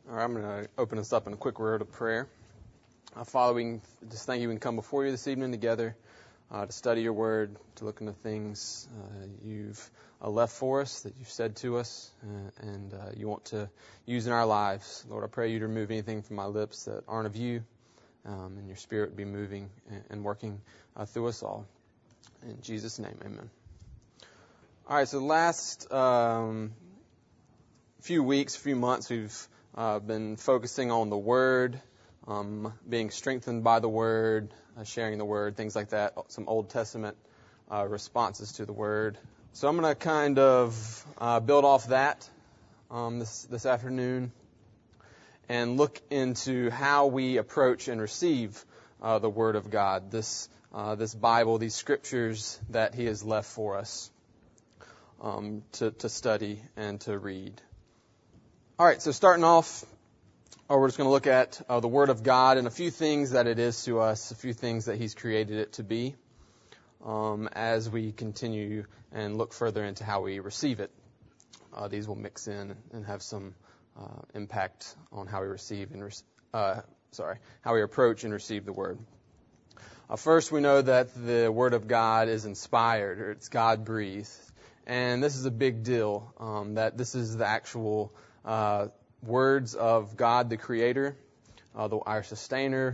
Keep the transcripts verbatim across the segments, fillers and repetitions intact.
All right, I'm going to open us up in a quick word of prayer. Uh, Father, we can just thank you we can come before you this evening together uh, to study your word, to look into things uh, you've uh, left for us, that you've said to us, uh, and uh, you want to use in our lives. Lord, I pray you to remove anything from my lips that aren't of you, um, and your spirit be moving and, and working uh, through us all. In Jesus' name, amen. All right, so the last um, few weeks, few months, we've Uh, been focusing on the Word, um, being strengthened by the Word, uh, sharing the Word, things like that, some Old Testament uh, responses to the Word. So I'm going to kind of uh, build off that um, this, this afternoon and look into how we approach and receive uh, the Word of God, this, uh, this Bible, these Scriptures that He has left for us um, to, to study and to read. All right, so starting off, uh, we're just going to look at uh, the Word of God and a few things that it is to us, a few things that He's created it to be, um, as we continue and look further into how we receive it. Uh, these will mix in and have some uh, impact on how we receive and re- uh, sorry, how we approach and receive the Word. Uh, first, we know that the Word of God is inspired, or it's God-breathed, and this is a big deal. Um, that this is the actual Uh, words of God, the Creator, uh, the, our Sustainer.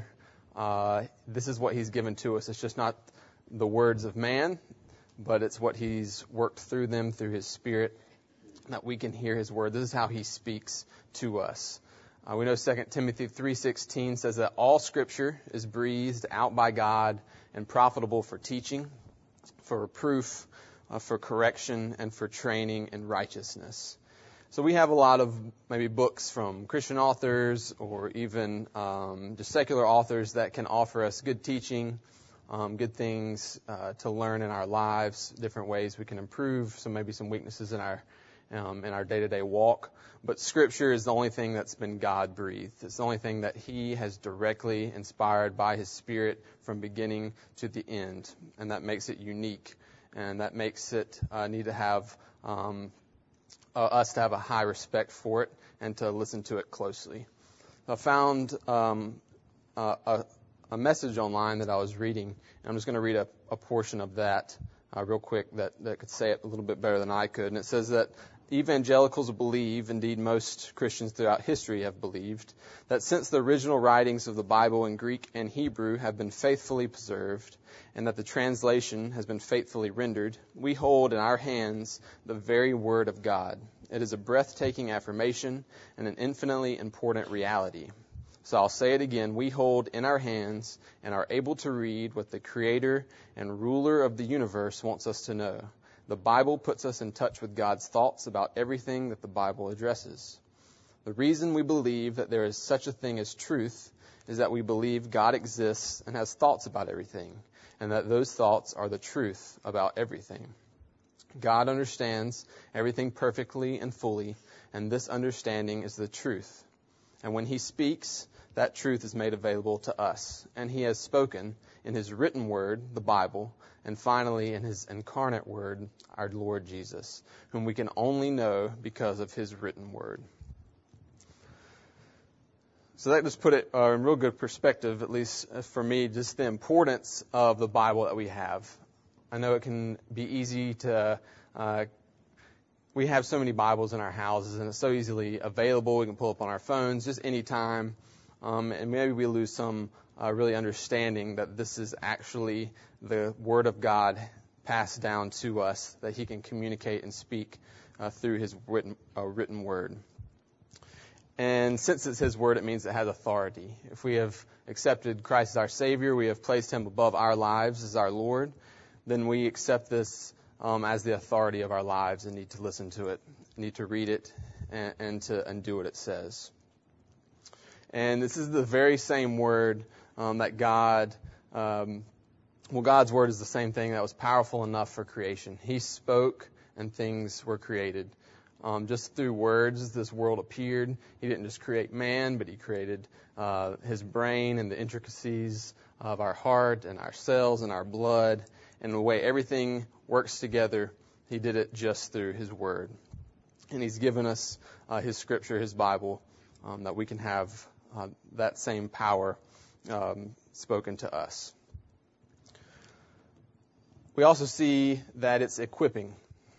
Uh, this is what He's given to us. It's just not the words of man, but it's what He's worked through them, through His Spirit, that we can hear His Word. This is how He speaks to us. Uh, we know Second Timothy three sixteen says that all Scripture is breathed out by God and profitable for teaching, for reproof, uh, for correction, and for training in righteousness. So we have a lot of maybe books from Christian authors or even um, just secular authors that can offer us good teaching, um, good things uh, to learn in our lives, different ways we can improve, so maybe some weaknesses in our um, in our day-to-day walk. But Scripture is the only thing that's been God-breathed. It's the only thing that He has directly inspired by His Spirit from beginning to the end, and that makes it unique, and that makes it uh, need to have um, Uh, us to have a high respect for it and to listen to it closely. I found um, uh, a, a message online that I was reading, and I'm just going to read a, a portion of that uh, real quick that, that could say it a little bit better than I could. And it says that evangelicals believe, indeed most Christians throughout history have believed, that since the original writings of the Bible in Greek and Hebrew have been faithfully preserved, and that the translation has been faithfully rendered, we hold in our hands the very Word of God. It is a breathtaking affirmation and an infinitely important reality. So I'll say it again. We hold in our hands and are able to read what the Creator and Ruler of the universe wants us to know. The Bible puts us in touch with God's thoughts about everything that the Bible addresses. The reason we believe that there is such a thing as truth is that we believe God exists and has thoughts about everything, and that those thoughts are the truth about everything. God understands everything perfectly and fully, and this understanding is the truth. And when He speaks, that truth is made available to us. And He has spoken in His written word, the Bible, and finally in His incarnate word, our Lord Jesus, whom we can only know because of His written word. So that just put it uh, in real good perspective, at least for me, just the importance of the Bible that we have. I know it can be easy to, uh, we have so many Bibles in our houses, and it's so easily available. We can pull up on our phones just any time, um, and maybe we lose some uh, really understanding that this is actually the Word of God passed down to us, that He can communicate and speak uh, through His written, uh, written Word. And since it's His Word, it means it has authority. If we have accepted Christ as our Savior, we have placed Him above our lives as our Lord, then we accept this um, as the authority of our lives and need to listen to it, need to read it, and, and to and do what it says. And this is the very same Word um, that God, um, well, God's Word is the same thing that was powerful enough for creation. He spoke and things were created. Um, just through words, this world appeared. He didn't just create man, but He created uh, His brain and the intricacies of our heart and our cells and our blood. And the way everything works together, He did it just through His Word. And He's given us uh, His Scripture, His Bible, um, that we can have uh, that same power um, spoken to us. We also see that it's equipping.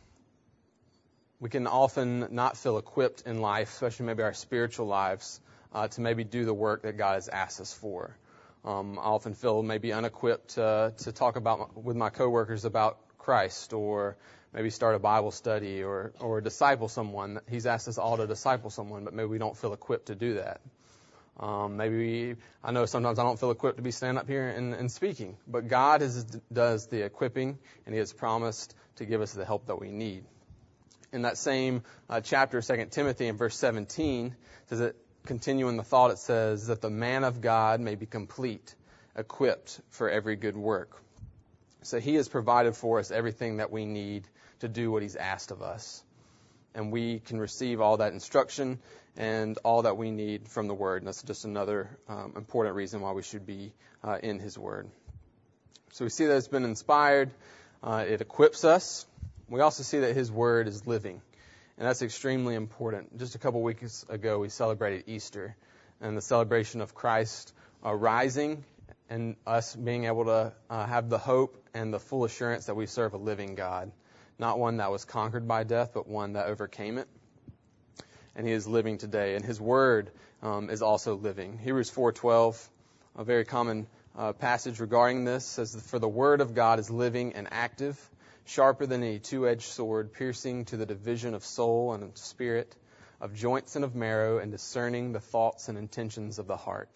We can often not feel equipped in life, especially maybe our spiritual lives, uh, to maybe do the work that God has asked us for. Um, I often feel maybe unequipped uh, to talk about my, with my coworkers about Christ, or maybe start a Bible study, or or disciple someone. He's asked us all to disciple someone, but maybe we don't feel equipped to do that. Um, maybe we, I know sometimes I don't feel equipped to be standing up here and, and speaking, but God is, does the equipping, and He has promised to give us the help that we need. In that same uh, chapter, Second Timothy, in verse seventeen, says that, continuing the thought, it says that the man of God may be complete, equipped for every good work. So He has provided for us everything that we need to do what He's asked of us. And we can receive all that instruction and all that we need from the Word. And that's just another um, important reason why we should be uh, in His Word. So we see that it's been inspired. Uh, it equips us. We also see that His Word is living. And that's extremely important. Just a couple weeks ago, we celebrated Easter and the celebration of Christ uh, rising and us being able to uh, have the hope and the full assurance that we serve a living God. Not one that was conquered by death, but one that overcame it. And He is living today. And His Word um, is also living. Hebrews four twelve, a very common uh, passage regarding this, says, "For the Word of God is living and active, sharper than any two-edged sword, piercing to the division of soul and of spirit, of joints and of marrow, and discerning the thoughts and intentions of the heart."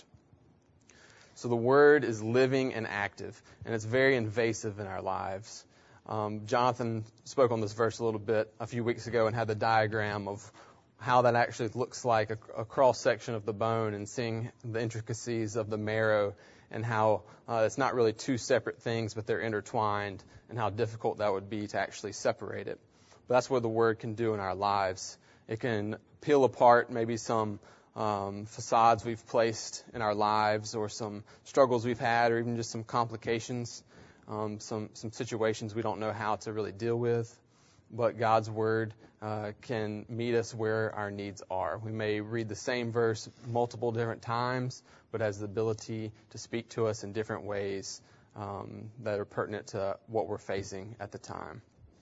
So the Word is living and active, and it's very invasive in our lives. Um, Jonathan spoke on this verse a little bit a few weeks ago and had the diagram of how that actually looks like a, a cross-section of the bone, and seeing the intricacies of the marrow, and how uh, it's not really two separate things, but they're intertwined, and how difficult that would be to actually separate it. But that's what the Word can do in our lives. It can peel apart maybe some um, facades we've placed in our lives, or some struggles we've had, or even just some complications, um, some, some situations we don't know how to really deal with. But God's Word uh, can meet us where our needs are. We may read the same verse multiple different times, but has the ability to speak to us in different ways um, that are pertinent to what we're facing at the time.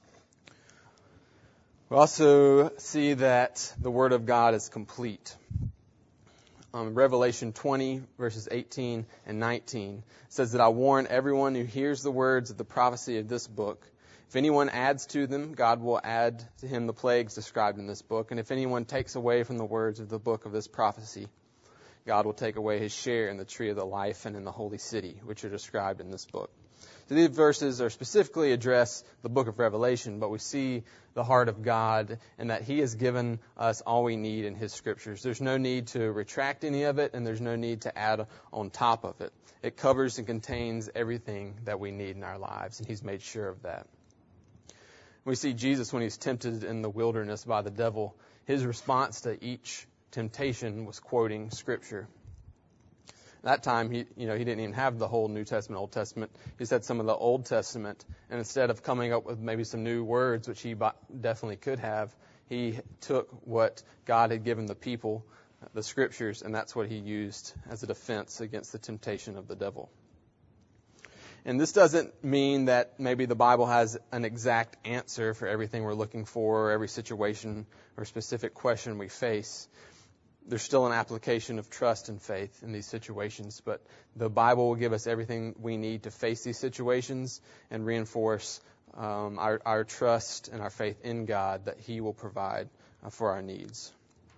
We also see that the Word of God is complete. Um, Revelation twenty, verses eighteen and nineteen says that, "I warn everyone who hears the words of the prophecy of this book. If anyone adds to them, God will add to him the plagues described in this book. And if anyone takes away from the words of the book of this prophecy, God will take away his share in the tree of the life and in the holy city, which are described in this book." So these verses are specifically address the book of Revelation, but we see the heart of God and that He has given us all we need in His Scriptures. There's no need to retract any of it, and there's no need to add on top of it. It covers and contains everything that we need in our lives, and He's made sure of that. We see Jesus, when He's tempted in the wilderness by the devil, His response to each temptation was quoting Scripture. That time, he, you know, he didn't even have the whole New Testament, Old Testament. He said some of the Old Testament, and instead of coming up with maybe some new words, which he definitely could have, he took what God had given the people, the Scriptures, and that's what he used as a defense against the temptation of the devil. And this doesn't mean that maybe the Bible has an exact answer for everything we're looking for, or every situation or specific question we face. There's still an application of trust and faith in these situations, but the Bible will give us everything we need to face these situations and reinforce um, our, our trust and our faith in God that He will provide uh, for our needs.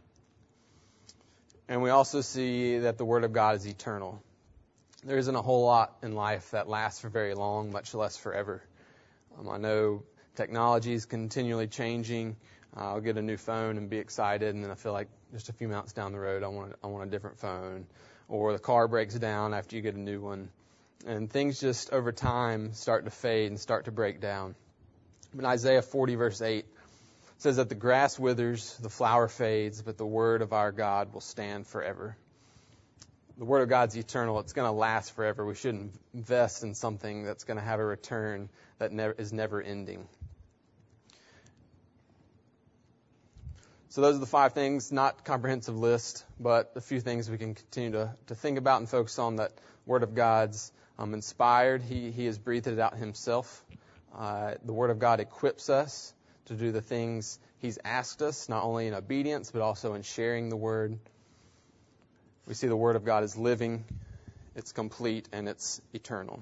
And we also see that the Word of God is eternal. There isn't a whole lot in life that lasts for very long, much less forever. Um, I know technology is continually changing. Uh, I'll get a new phone and be excited, and then I feel like just a few months down the road, I want I want a different phone. Or the car breaks down after you get a new one. And things just over time start to fade and start to break down. But Isaiah forty, verse eight says that the grass withers, the flower fades, but the word of our God will stand forever. The Word of God's eternal. It's going to last forever. We shouldn't invest in something that's going to have a return that never, is never ending. So those are the five things, not comprehensive list, but a few things we can continue to, to think about and focus on. That Word of God's um, inspired. He, he has breathed it out himself. Uh, the Word of God equips us to do the things He's asked us, not only in obedience, but also in sharing the Word. We see the Word of God is living, it's complete, and it's eternal.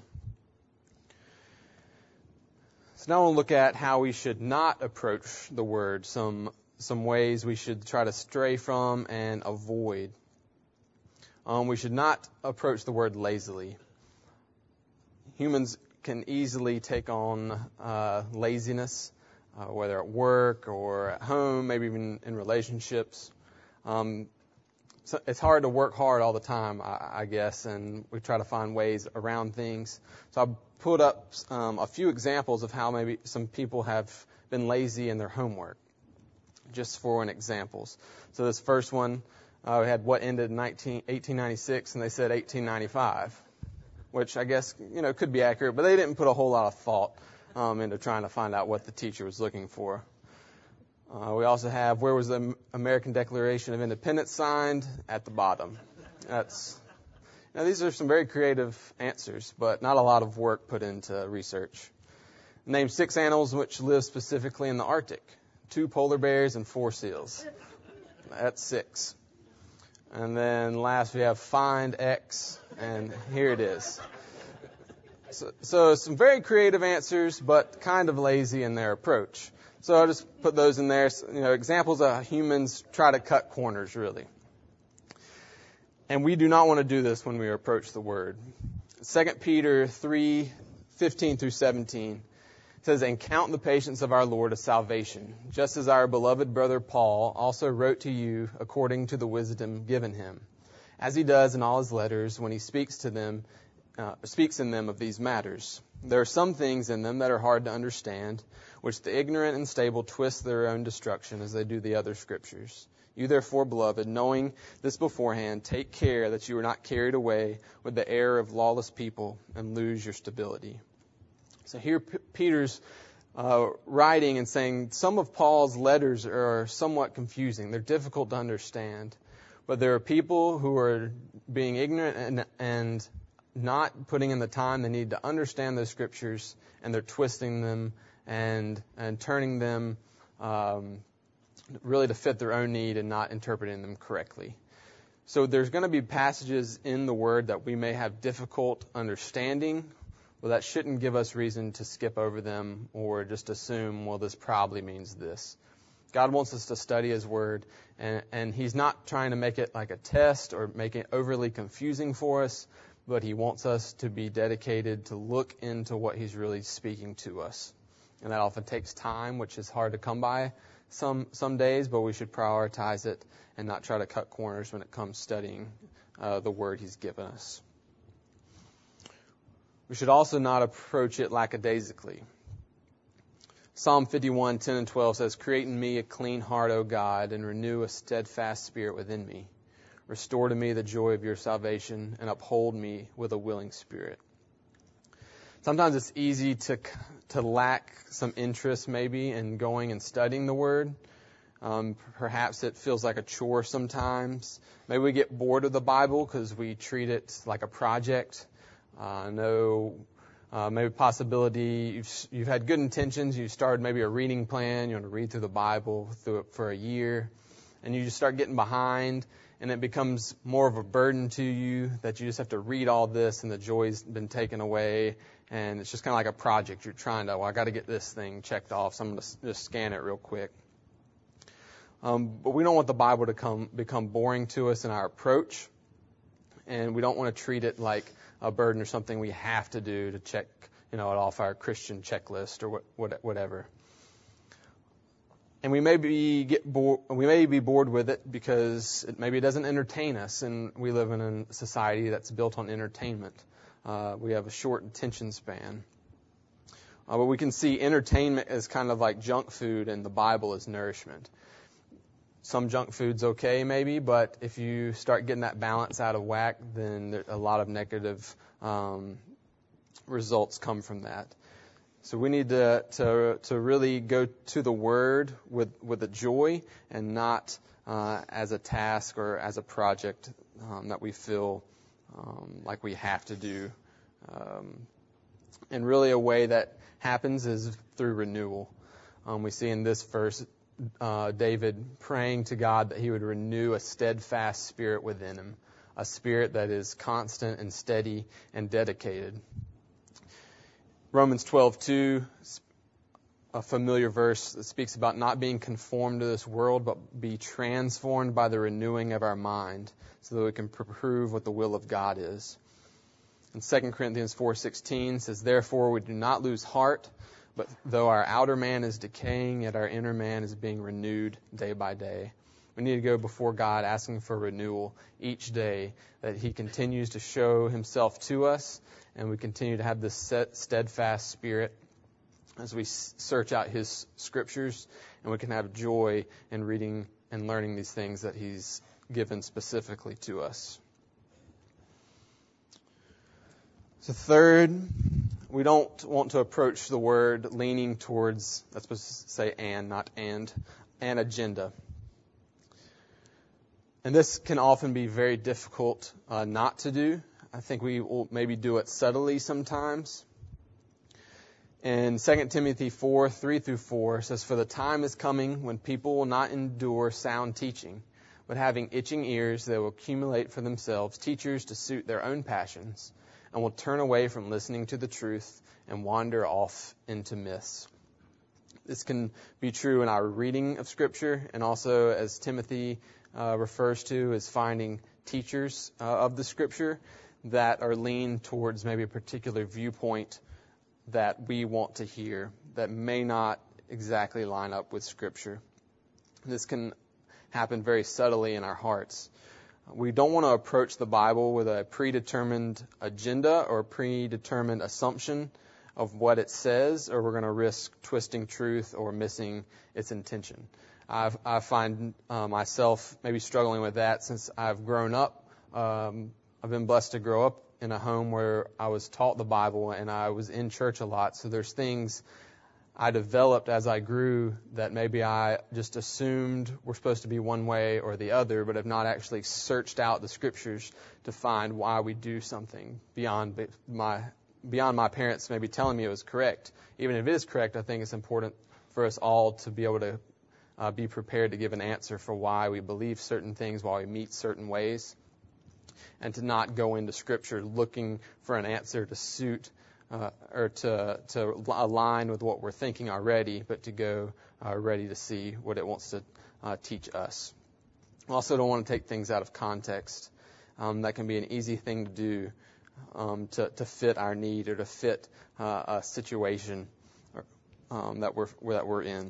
So now we'll look at how we should not approach the Word, some some ways we should try to stray from and avoid. Um, we should not approach the Word lazily. Humans can easily take on uh, laziness, uh, whether at work or at home, maybe even in relationships. Um, so it's hard to work hard all the time, I, I guess, and we try to find ways around things. So I put up um, a few examples of how maybe some people have been lazy in their homework, just for an examples. So this first one, uh, we had what ended in eighteen ninety-six, and they said eighteen ninety-five, which I guess, you know, could be accurate, but they didn't put a whole lot of thought um, into trying to find out what the teacher was looking for. Uh, we also have, where was the American Declaration of Independence signed? At the bottom. That's, now these are some very creative answers, but not a lot of work put into research. Name six animals which live specifically in the Arctic. Two polar bears and four seals. That's six. And then last we have find X, and here it is. So, so some very creative answers, but kind of lazy in their approach. So I'll just put those in there. You know, examples of humans try to cut corners, really. And we do not want to do this when we approach the Word. Second Peter three fifteen through seventeen says, "And count the patience of our Lord a salvation, just as our beloved brother Paul also wrote to you according to the wisdom given him, as he does in all his letters when he speaks to them, uh, speaks in them of these matters. There are some things in them that are hard to understand, which the ignorant and stable twist their own destruction as they do the other scriptures. You therefore, beloved, knowing this beforehand, take care that you are not carried away with the error of lawless people and lose your stability." So here P- Peter's uh, writing and saying some of Paul's letters are somewhat confusing. They're difficult to understand. But there are people who are being ignorant and, and not putting in the time they need to understand those scriptures, and they're twisting them and and turning them um, really to fit their own need and not interpreting them correctly. So there's going to be passages in the Word that we may have difficult understanding. Well, that shouldn't give us reason to skip over them or just assume, well, this probably means this. God wants us to study His Word, and, and He's not trying to make it like a test or make it overly confusing for us, but He wants us to be dedicated to look into what He's really speaking to us. And that often takes time, which is hard to come by some some days, but we should prioritize it and not try to cut corners when it comes studying uh, the Word He's given us. We should also not approach it lackadaisically. Psalm fifty-one, ten and twelve says, "Create in me a clean heart, O God, and renew a steadfast spirit within me. Restore to me the joy of your salvation, and uphold me with a willing spirit." Sometimes it's easy to to lack some interest maybe in going and studying the Word. Um, perhaps it feels like a chore sometimes. Maybe we get bored of the Bible because we treat it like a project. I uh, know uh, maybe possibility you've, you've had good intentions. You started maybe a reading plan. You want to read through the Bible through it for a year, and you just start getting behind, and it becomes more of a burden to you that you just have to read all this, and the joy's been taken away, and it's just kind of like a project. You're trying to, well, I got to get this thing checked off, so I'm going to just scan it real quick. Um, but we don't want the Bible to come become boring to us in our approach, and we don't want to treat it like a burden or something we have to do to check, you know, it off our Christian checklist or what, what, whatever. And we may be get bored, we may be bored with it because it, maybe it doesn't entertain us, and we live in a society that's built on entertainment. Uh, we have a short attention span. Uh, but we can see entertainment as kind of like junk food, and the Bible as nourishment. Some junk food's okay maybe, but if you start getting that balance out of whack, then there, a lot of negative um, results come from that. So we need to to to really go to the Word with with a joy and not uh, as a task or as a project um, that we feel um, like we have to do. Um, and really, a way that happens is through renewal. Um, we see in this verse uh, David praying to God that He would renew a steadfast spirit within him, a spirit that is constant and steady and dedicated. Romans twelve two, a familiar verse that speaks about not being conformed to this world, but be transformed by the renewing of our mind, so that we can prove what the will of God is. And Second Corinthians four sixteen says, therefore we do not lose heart, but though our outer man is decaying, yet our inner man is being renewed day by day. We need to go before God asking for renewal each day, that He continues to show Himself to us, and we continue to have this steadfast spirit as we search out His Scriptures, and we can have joy in reading and learning these things that He's given specifically to us. So third, we don't want to approach the Word leaning towards, that's supposed to say and, not and, an agenda. And this can often be very difficult uh, not to do. I think we will maybe do it subtly sometimes. And Second Timothy four, three through four says, for the time is coming when people will not endure sound teaching, but having itching ears, they will accumulate for themselves teachers to suit their own passions, and will turn away from listening to the truth and wander off into myths. This can be true in our reading of Scripture, and also, as Timothy uh, refers to, as finding teachers uh, of the Scripture that are leaned towards maybe a particular viewpoint that we want to hear that may not exactly line up with Scripture. This can happen very subtly in our hearts. We don't want to approach the Bible with a predetermined agenda or a predetermined assumption of what it says, or we're going to risk twisting truth or missing its intention. I've, I find uh, myself maybe struggling with that since I've grown up. Um, I've been blessed to grow up in a home where I was taught the Bible and I was in church a lot. So there's things I developed as I grew that maybe I just assumed were supposed to be one way or the other, but have not actually searched out the Scriptures to find why we do something beyond my beyond my parents maybe telling me it was correct. Even if it is correct, I think it's important for us all to be able to uh, be prepared to give an answer for why we believe certain things, why we meet certain ways, and to not go into Scripture looking for an answer to suit Uh, or to to align with what we're thinking already, but to go uh, ready to see what it wants to uh, teach us. We also don't want to take things out of context. Um, that can be an easy thing to do um, to, to fit our need or to fit uh, a situation or, um, that we're that we're in.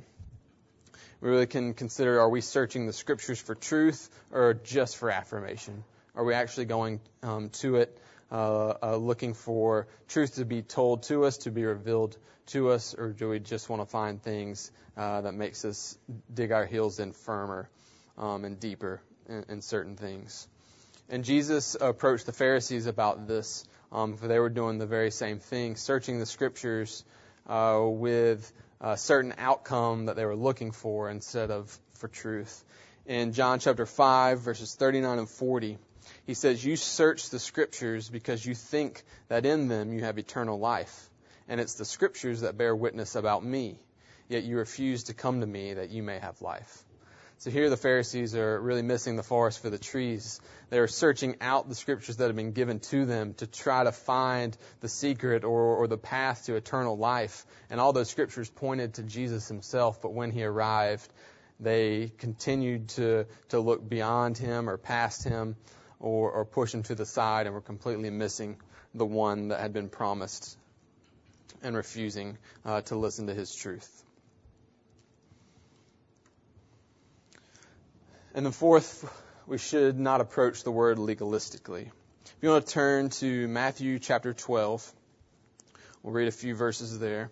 We really can consider: are we searching the Scriptures for truth or just for affirmation? Are we actually going um, to it? Uh, uh, looking for truth to be told to us, to be revealed to us, or do we just want to find things uh, that makes us dig our heels in firmer um, and deeper in, in certain things? And Jesus approached the Pharisees about this, um, for they were doing the very same thing, searching the Scriptures uh, with a certain outcome that they were looking for instead of for truth. In John chapter five, verses thirty-nine and forty, He says, you search the Scriptures because you think that in them you have eternal life. And it's the Scriptures that bear witness about me. Yet you refuse to come to me that you may have life. So here the Pharisees are really missing the forest for the trees. They're searching out the Scriptures that have been given to them to try to find the secret or, or the path to eternal life. And all those Scriptures pointed to Jesus Himself. But when He arrived, they continued to, to look beyond Him or past Him, Or, or push Him to the side, and we're completely missing the one that had been promised and refusing uh, to listen to His truth. And then fourth, we should not approach the Word legalistically. If you want to turn to Matthew chapter twelve, we'll read a few verses there.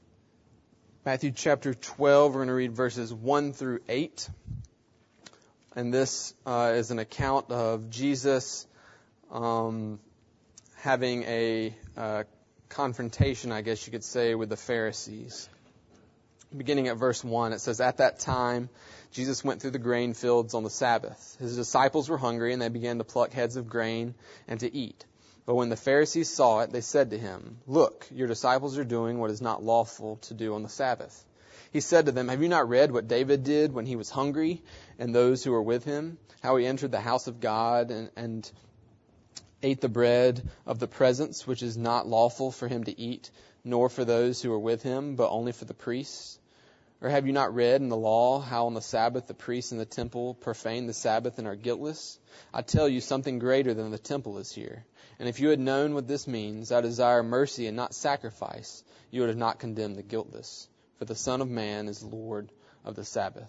Matthew chapter twelve, we're going to read verses one through eight. and this uh, is an account of Jesus um, having a uh, confrontation, I guess you could say, with the Pharisees. Beginning at verse one, it says, "At that time, Jesus went through the grain fields on the Sabbath. His disciples were hungry, and they began to pluck heads of grain and to eat. But when the Pharisees saw it, they said to him, 'Look, your disciples are doing what is not lawful to do on the Sabbath.' He said to them, 'Have you not read what David did when he was hungry, and those who were with him, how he entered the house of God and, and ate the bread of the presence, which is not lawful for him to eat, nor for those who were with him, but only for the priests? Or have you not read in the law how on the Sabbath the priests in the temple profane the Sabbath and are guiltless? I tell you, something greater than the temple is here. And if you had known what this means, I desire mercy and not sacrifice, you would have not condemned the guiltless. For the Son of Man is Lord of the Sabbath.'"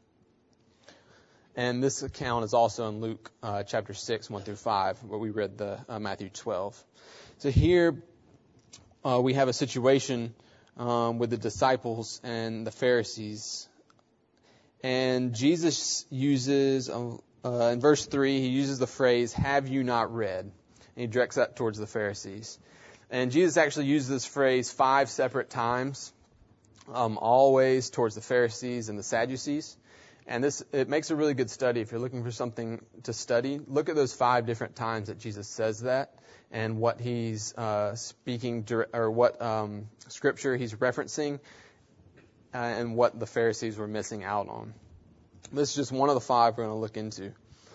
And this account is also in Luke uh, chapter six, one through five, where we read the uh, Matthew twelve. So here uh, we have a situation um, with the disciples and the Pharisees. And Jesus uses, uh, uh, in verse three, he uses the phrase, "Have you not read?" And he directs that towards the Pharisees. And Jesus actually uses this phrase five separate times, um, always towards the Pharisees and the Sadducees. And this, it makes a really good study. If you're looking for something to study, look at those five different times that Jesus says that and what he's uh, speaking, or what um, scripture he's referencing, uh, and what the Pharisees were missing out on. This is just one of the five we're going to look into.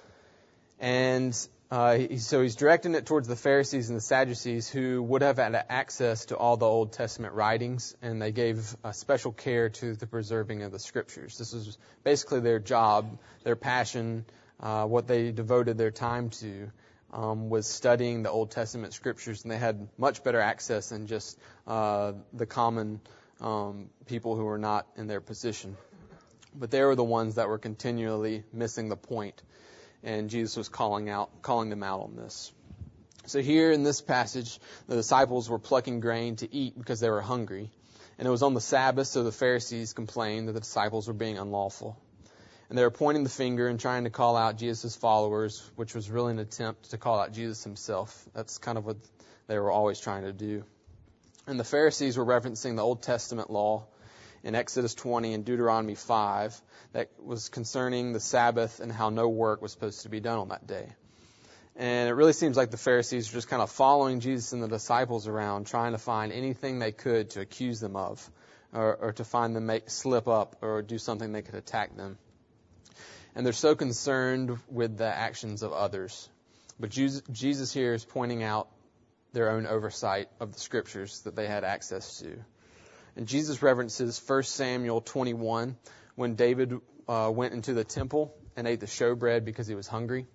And uh, he, so he's directing it towards the Pharisees and the Sadducees, who would have had access to all the Old Testament writings, and they gave a special care to the preserving of the Scriptures. This was basically their job, their passion, uh, what they devoted their time to um, was studying the Old Testament Scriptures, and they had much better access than just uh, the common um, people who were not in their position. But they were the ones that were continually missing the point. And Jesus was calling out, calling them out on this. So here in this passage, the disciples were plucking grain to eat because they were hungry. And it was on the Sabbath, so the Pharisees complained that the disciples were being unlawful. And they were pointing the finger and trying to call out Jesus' followers, which was really an attempt to call out Jesus himself. That's kind of what they were always trying to do. And the Pharisees were referencing the Old Testament law in Exodus twenty and Deuteronomy five that was concerning the Sabbath and how no work was supposed to be done on that day. And it really seems like the Pharisees were just kind of following Jesus and the disciples around, trying to find anything they could to accuse them of, or, or to find them make slip up or do something they could attack them. And they're so concerned with the actions of others. But Jesus here is pointing out their own oversight of the Scriptures that they had access to. And Jesus references First Samuel twenty-one, when David uh, went into the temple and ate the showbread because he was hungry.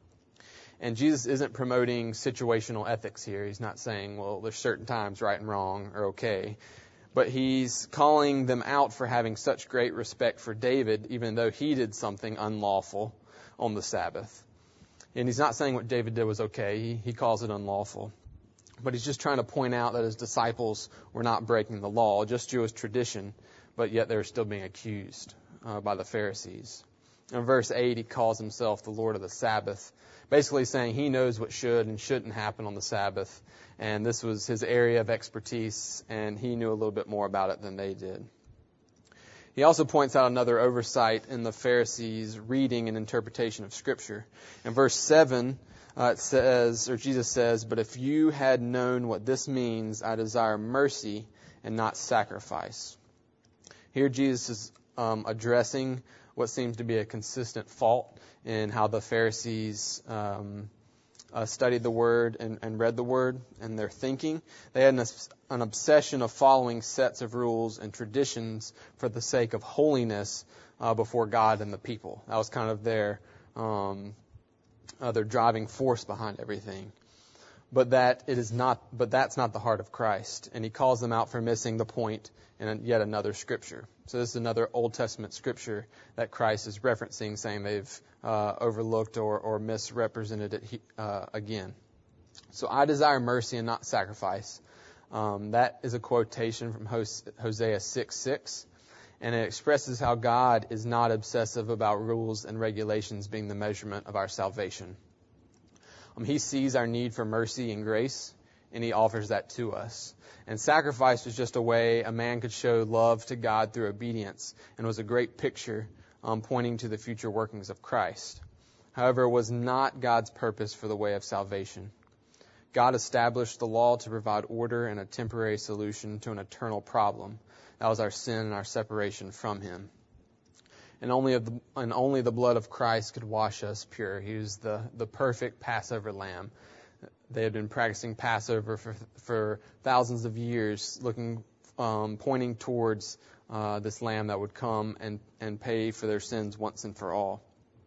And Jesus isn't promoting situational ethics here. He's not saying, well, there's certain times right and wrong are okay. But he's calling them out for having such great respect for David, even though he did something unlawful on the Sabbath. And he's not saying what David did was okay. He, he calls it unlawful. But he's just trying to point out that his disciples were not breaking the law, just Jewish tradition, but yet they were still being accused uh, by the Pharisees. In verse eight, he calls himself the Lord of the Sabbath, basically saying he knows what should and shouldn't happen on the Sabbath, and this was his area of expertise, and he knew a little bit more about it than they did. He also points out another oversight in the Pharisees' reading and interpretation of Scripture. In verse seven, Uh, it says, or Jesus says, "But if you had known what this means, I desire mercy and not sacrifice." Here Jesus is um, addressing what seems to be a consistent fault in how the Pharisees um, uh, studied the Word and, and read the Word and their thinking. They had an, an obsession of following sets of rules and traditions for the sake of holiness uh, before God and the people. That was kind of their um Uh, their driving force behind everything. But that it is not, but that's not the heart of Christ. And he calls them out for missing the point in yet another scripture. So this is another Old Testament scripture that Christ is referencing, saying they've uh, overlooked or, or misrepresented it uh, again. So I desire mercy and not sacrifice. Um, that is a quotation from Hosea six six. And it expresses how God is not obsessive about rules and regulations being the measurement of our salvation. Um, he sees our need for mercy and grace, and he offers that to us. And sacrifice was just a way a man could show love to God through obedience, and was a great picture um, pointing to the future workings of Christ. However, it was not God's purpose for the way of salvation. God established the law to provide order and a temporary solution to an eternal problem. That was our sin and our separation from him. And only, of the, and only the blood of Christ could wash us pure. He was the, the perfect Passover lamb. They had been practicing Passover for, for thousands of years, looking, um, pointing towards uh, this lamb that would come and, and pay for their sins once and for all.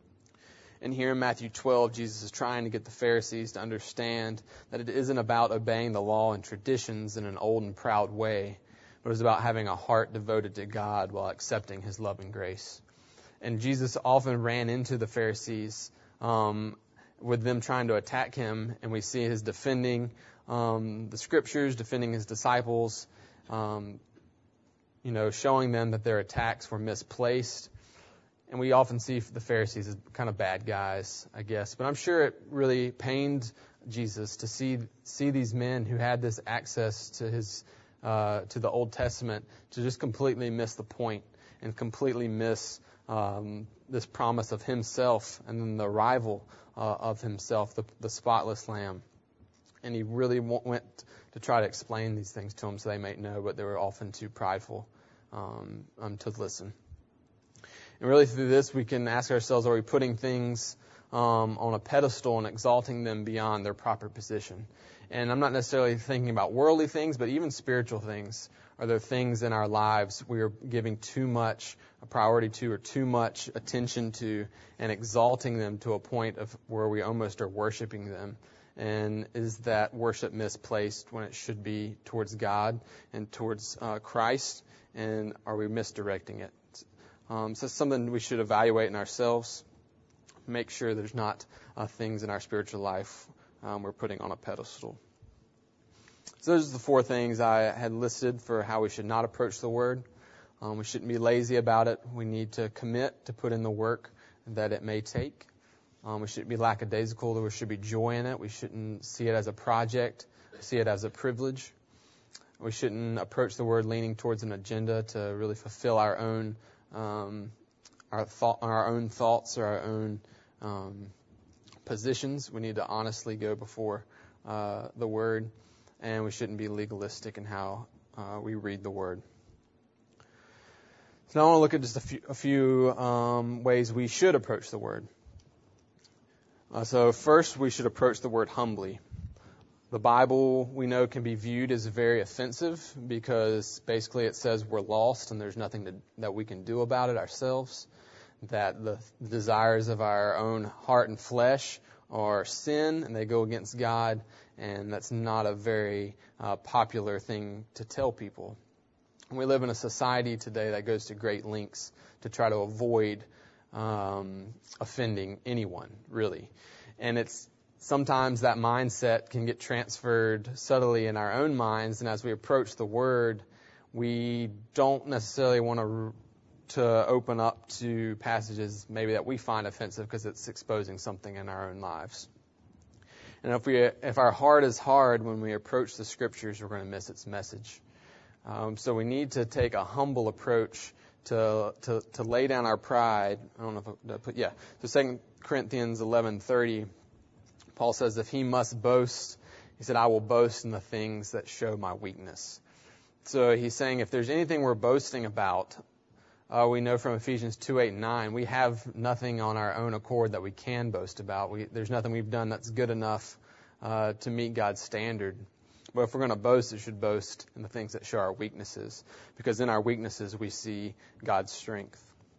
And here in Matthew twelve, Jesus is trying to get the Pharisees to understand that it isn't about obeying the law and traditions in an old and proud way, but it's about having a heart devoted to God while accepting his love and grace. And Jesus often ran into the Pharisees um, with them trying to attack him, and we see his defending um, the Scriptures, defending his disciples, um, you know, showing them that their attacks were misplaced. And we often see the Pharisees as kind of bad guys, I guess. But I'm sure it really pained Jesus to see see these men who had this access to his uh, to the Old Testament to just completely miss the point and completely miss um, this promise of himself and then the arrival uh, of himself, the, the spotless Lamb. And he really went to try to explain these things to them so they might know, but they were often too prideful um, um, to listen. And really through this, we can ask ourselves, are we putting things um, on a pedestal and exalting them beyond their proper position? And I'm not necessarily thinking about worldly things, but even spiritual things. Are there things in our lives we are giving too much a priority to or too much attention to and exalting them to a point of where we almost are worshiping them? And is that worship misplaced when it should be towards God and towards uh, Christ? And are we misdirecting it? Um, so it's something we should evaluate in ourselves. Make sure there's not uh, things in our spiritual life um, we're putting on a pedestal. So those are the four things I had listed for how we should not approach the Word. Um, we shouldn't be lazy about it. We need to commit to put in the work that it may take. Um, we shouldn't be lackadaisical. There should be joy in it. We shouldn't see it as a project, see it as a privilege. We shouldn't approach the Word leaning towards an agenda to really fulfill our own um, our thought, our own thoughts or our own um, positions. We need to honestly go before uh, the Word, and we shouldn't be legalistic in how uh, we read the Word. So now I want to look at just a few, a few um, ways we should approach the Word. Uh, so first, we should approach the Word humbly. The Bible, we know, can be viewed as very offensive because basically it says we're lost and there's nothing to, that we can do about it ourselves, that the desires of our own heart and flesh are sin and they go against God, and that's not a very uh, popular thing to tell people. And we live in a society today that goes to great lengths to try to avoid um, offending anyone, really. And it's sometimes that mindset can get transferred subtly in our own minds, and as we approach the Word, we don't necessarily want to to open up to passages maybe that we find offensive because it's exposing something in our own lives. And if we if our heart is hard when we approach the Scriptures, we're going to miss its message. Um, so we need to take a humble approach to to to lay down our pride. I don't know if I put yeah. So Second Corinthians eleven thirty. Paul says, if he must boast, he said, I will boast in the things that show my weakness. So he's saying if there's anything we're boasting about, uh, we know from Ephesians two, eight, and nine, we have nothing on our own accord that we can boast about. We, there's nothing we've done that's good enough uh, to meet God's standard. But if we're going to boast, it should boast in the things that show our weaknesses, because in our weaknesses we see God's strength.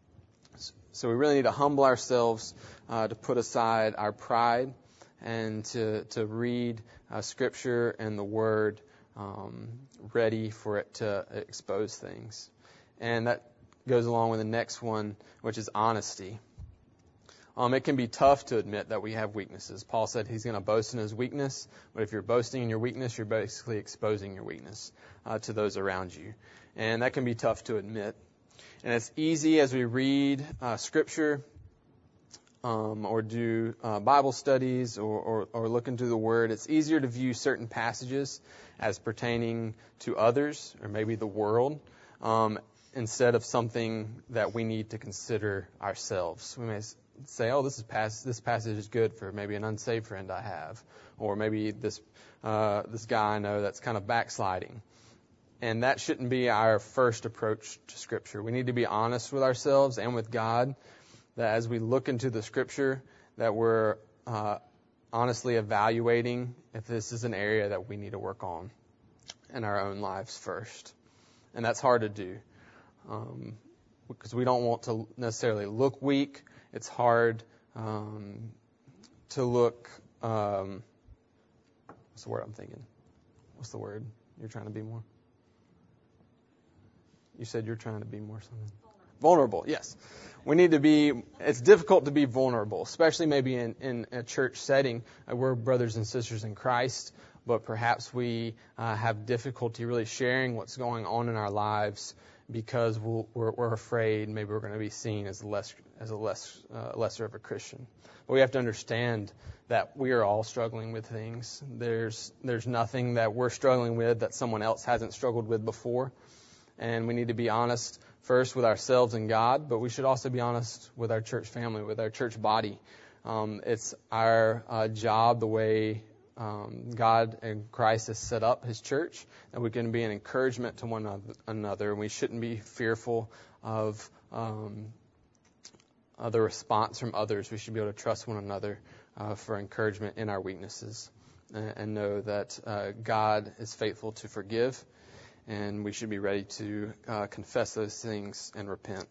So we really need to humble ourselves uh, to put aside our pride and to to read uh, Scripture and the Word um, ready for it to expose things. And that goes along with the next one, which is honesty. Um, it can be tough to admit that we have weaknesses. Paul said he's going to boast in his weakness, but if you're boasting in your weakness, you're basically exposing your weakness uh, to those around you. And that can be tough to admit. And it's easy as we read uh, Scripture um, or do uh, Bible studies or, or, or look into the Word, it's easier to view certain passages as pertaining to others or maybe the world um, instead of something that we need to consider ourselves. We may say, oh, this is pass- this passage is good for maybe an unsaved friend I have, or maybe this uh, this guy I know that's kind of backsliding. And that shouldn't be our first approach to Scripture. We need to be honest with ourselves and with God, that as we look into the Scripture, that we're uh, honestly evaluating if this is an area that we need to work on in our own lives first. And that's hard to do um, because we don't want to necessarily look weak. It's hard um, to look, um, what's the word I'm thinking? What's the word you're trying to be more? You said you're trying to be more something. Vulnerable. Vulnerable, yes. We need to be, it's difficult to be vulnerable, especially maybe in, in a church setting. We're brothers and sisters in Christ, but perhaps we uh, have difficulty really sharing what's going on in our lives because we'll, we're, we're afraid maybe we're going to be seen as less as a less uh, lesser of a Christian. But we have to understand that we are all struggling with things. There's there's nothing that we're struggling with that someone else hasn't struggled with before. And we need to be honest first with ourselves and God, but we should also be honest with our church family, with our church body. Um, it's our uh, job, the way um, God and Christ has set up His church, that we can be an encouragement to one another. And we shouldn't be fearful of um, uh, the response from others. We should be able to trust one another uh, for encouragement in our weaknesses and, and know that uh, God is faithful to forgive. And we should be ready to uh, confess those things and repent.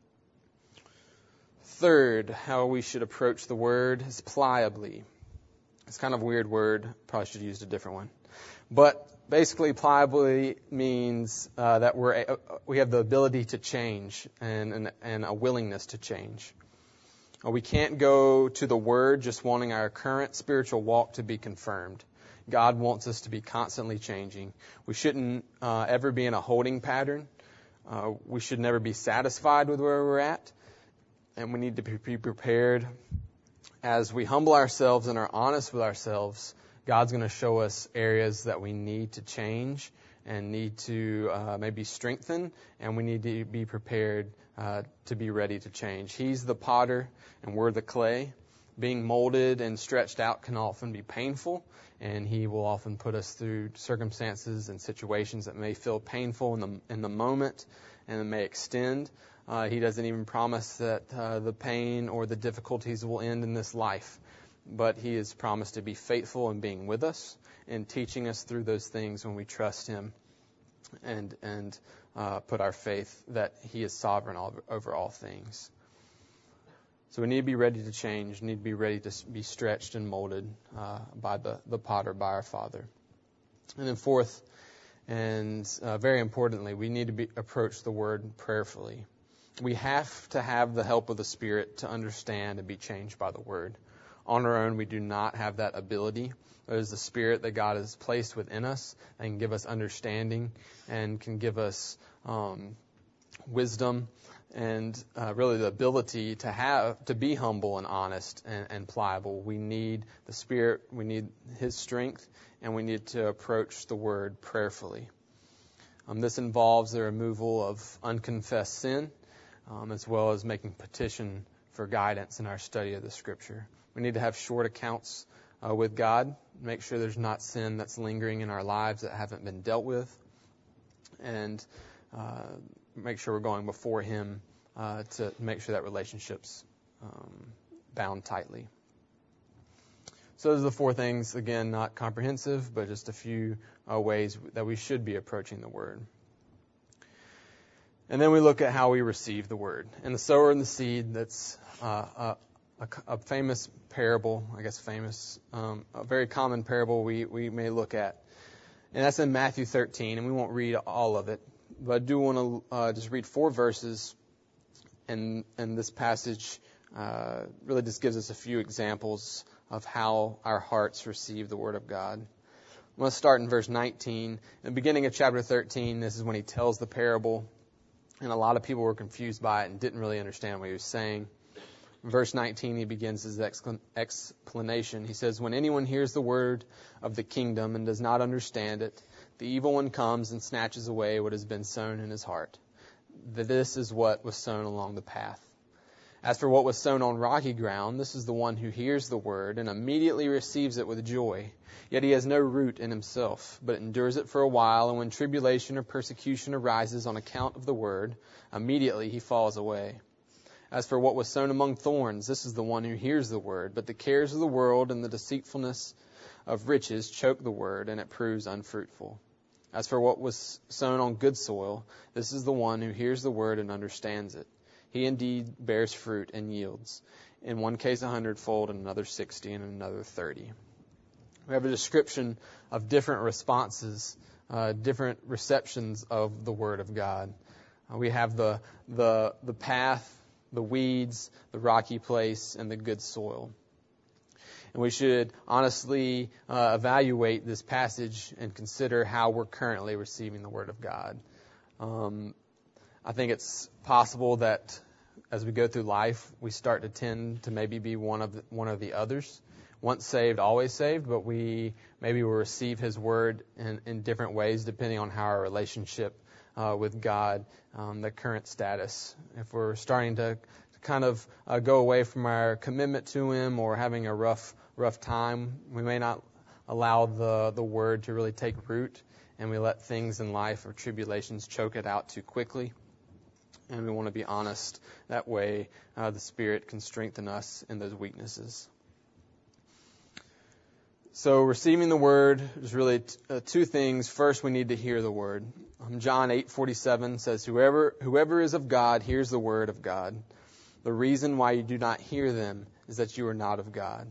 Third, how we should approach the Word is pliably. It's kind of a weird word. Probably should have used a different one. But basically, pliably means uh, that we're uh, we have the ability to change and, and, and a willingness to change. Uh, we can't go to the Word just wanting our current spiritual walk to be confirmed. God wants us to be constantly changing. We shouldn't uh, ever be in a holding pattern. Uh, we should never be satisfied with where we're at. And we need to be prepared. As we humble ourselves and are honest with ourselves, God's going to show us areas that we need to change and need to uh, maybe strengthen, and we need to be prepared uh, to be ready to change. He's the potter, and we're the clay. Being molded and stretched out can often be painful, and He will often put us through circumstances and situations that may feel painful in the in the moment and it may extend. Uh, he doesn't even promise that uh, the pain or the difficulties will end in this life, but He has promised to be faithful in being with us and teaching us through those things when we trust Him and and uh, put our faith that He is sovereign over, over all things. So we need to be ready to change, need to be ready to be stretched and molded uh, by the, the potter, by our Father. And then fourth, and uh, very importantly, we need to be, approach the Word prayerfully. We have to have the help of the Spirit to understand and be changed by the Word. On our own, we do not have that ability. It is the Spirit that God has placed within us and can give us understanding and can give us um, wisdom and uh, really the ability to have to be humble and honest and, and pliable. We need the Spirit, we need His strength, and we need to approach the Word prayerfully. Um, this involves the removal of unconfessed sin, um, as well as making petition for guidance in our study of the Scripture. We need to have short accounts uh, with God, make sure there's not sin that's lingering in our lives that haven't been dealt with, and uh, make sure we're going before Him uh, to make sure that relationship's um, bound tightly. So those are the four things, again, not comprehensive, but just a few uh, ways that we should be approaching the Word. And then we look at how we receive the Word. And the sower and the seed, that's uh, a, a, a famous parable, I guess famous, um, a very common parable we, we may look at. And that's in Matthew thirteen, and we won't read all of it. But I do want to uh, just read four verses, and, and this passage uh, really just gives us a few examples of how our hearts receive the Word of God. I'm going to start in verse nineteen. In the beginning of chapter thirteen, this is when He tells the parable And a lot of people were confused by it and didn't really understand what he was saying. In verse nineteen, he begins his explanation. He says, when anyone hears the word of the kingdom and does not understand it, the evil one comes and snatches away what has been sown in his heart. This is what was sown along the path. As for what was sown on rocky ground, this is the one who hears the word and immediately receives it with joy. Yet he has no root in himself, but endures it for a while, and when tribulation or persecution arises on account of the word, immediately he falls away. As for what was sown among thorns, this is the one who hears the word, but the cares of the world and the deceitfulness of riches choke the word, and it proves unfruitful. As for what was sown on good soil, this is the one who hears the word and understands it. He indeed bears fruit and yields, in one case a hundredfold, in another sixty, and in another thirty. We have a description of different responses, uh, different receptions of the Word of God. Uh, we have the the the path, the weeds, the rocky place, and the good soil. And we should honestly uh, evaluate this passage and consider how we're currently receiving the Word of God. Um, I think it's possible that as we go through life, we start to tend to maybe be one of the, one of the others. Once saved, always saved, but we maybe will receive His Word in, in different ways depending on how our relationship uh, with God, um, the current status. If we're starting to, to kind of uh, go away from our commitment to Him or having a rough rough time, we may not allow the, the Word to really take root, and we let things in life or tribulations choke it out too quickly. And we want to be honest. That way, uh, the Spirit can strengthen us in those weaknesses. So receiving the Word is really t- uh, two things. First, we need to hear the Word. Um, John eight forty-seven says, "Whoever whoever is of God hears the Word of God. The reason why you do not hear them is that you are not of God."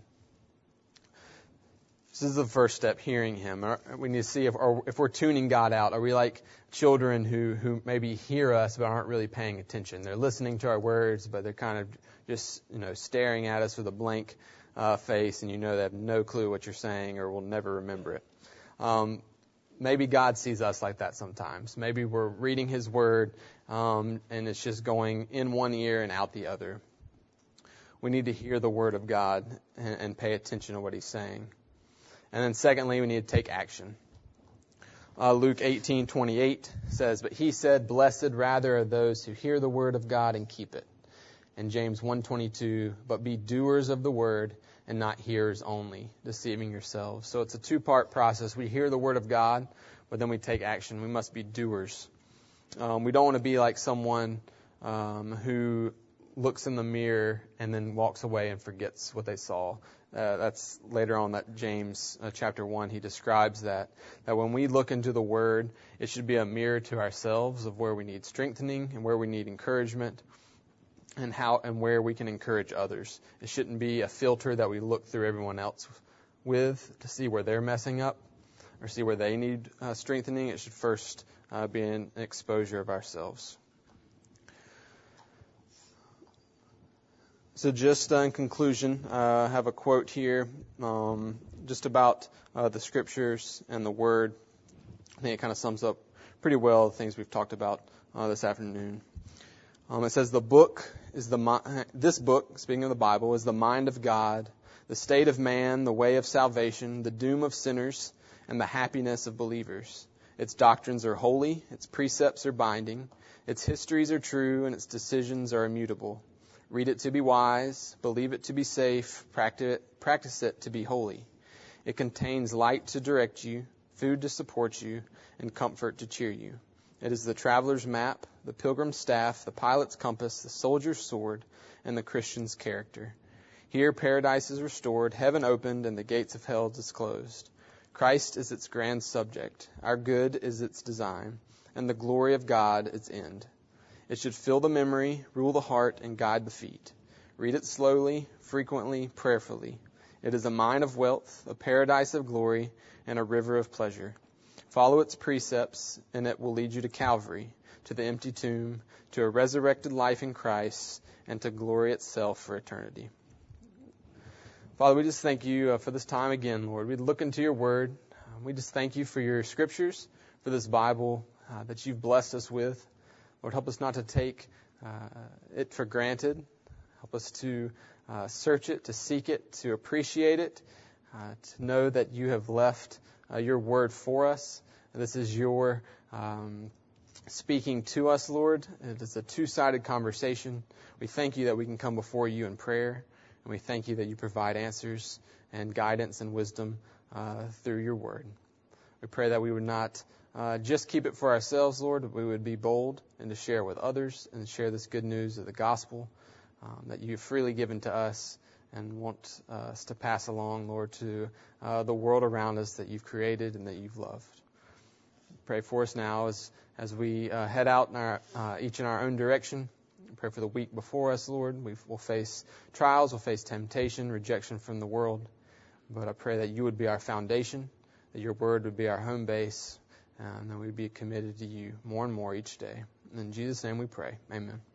This is the first step, hearing Him. We need to see if, or if we're tuning God out. Are we like children who, who maybe hear us but aren't really paying attention? They're listening to our words, but they're kind of just, you know, staring at us with a blank uh, face, and you know they have no clue what you're saying or will never remember it. Um, maybe God sees us like that sometimes. Maybe we're reading His Word, um, and it's just going in one ear and out the other. We need to hear the Word of God and, and pay attention to what He's saying. And then secondly, we need to take action. Uh, Luke eighteen twenty-eight says, "But He said, blessed rather are those who hear the word of God and keep it." And James one twenty-two, "But be doers of the word and not hearers only, deceiving yourselves." So it's a two-part process. We hear the word of God, but then we take action. We must be doers. Um, we don't want to be like someone um, who looks in the mirror and then walks away and forgets what they saw. Uh, that's later on that James uh, chapter one, he describes that, that when we look into the Word, it should be a mirror to ourselves of where we need strengthening and where we need encouragement and how and where we can encourage others. It shouldn't be a filter that we look through everyone else with to see where they're messing up or see where they need uh, strengthening. It should first uh, be an exposure of ourselves. So just uh, in conclusion, uh, I have a quote here um, just about uh, the Scriptures and the Word. I think it kind of sums up pretty well the things we've talked about uh, this afternoon. Um, it says, "The book is the mi- this book, speaking of the Bible, is the mind of God, the state of man, the way of salvation, the doom of sinners, and the happiness of believers. Its doctrines are holy, its precepts are binding, its histories are true, and its decisions are immutable. Read it to be wise, believe it to be safe, practice it, practice it to be holy. It contains light to direct you, food to support you, and comfort to cheer you. It is the traveler's map, the pilgrim's staff, the pilot's compass, the soldier's sword, and the Christian's character. Here paradise is restored, heaven opened, and the gates of hell disclosed. Christ is its grand subject, our good is its design, and the glory of God its end. It should fill the memory, rule the heart, and guide the feet. Read it slowly, frequently, prayerfully. It is a mine of wealth, a paradise of glory, and a river of pleasure. Follow its precepts, and it will lead you to Calvary, to the empty tomb, to a resurrected life in Christ, and to glory itself for eternity." Father, we just thank you uh, for this time again, Lord. We look into your word. We just thank you for your Scriptures, for this Bible uh, that you've blessed us with. Lord, help us not to take uh, it for granted. Help us to uh, search it, to seek it, to appreciate it, uh, to know that you have left uh, your word for us. This is your um, speaking to us, Lord. It is a two-sided conversation. We thank you that we can come before you in prayer, and we thank you that you provide answers and guidance and wisdom uh, through your word. We pray that we would not uh, just keep it for ourselves, Lord, but we would be bold and to share with others and share this good news of the gospel um, that you've freely given to us and want uh, us to pass along, Lord, to uh, the world around us that you've created and that you've loved. Pray for us now as as we uh, head out in our, uh, each in our own direction. Pray for the week before us, Lord. We will face trials, we'll face temptation, rejection from the world. But I pray that you would be our foundation, that your word would be our home base, and that we'd be committed to you more and more each day. In Jesus' name we pray. Amen.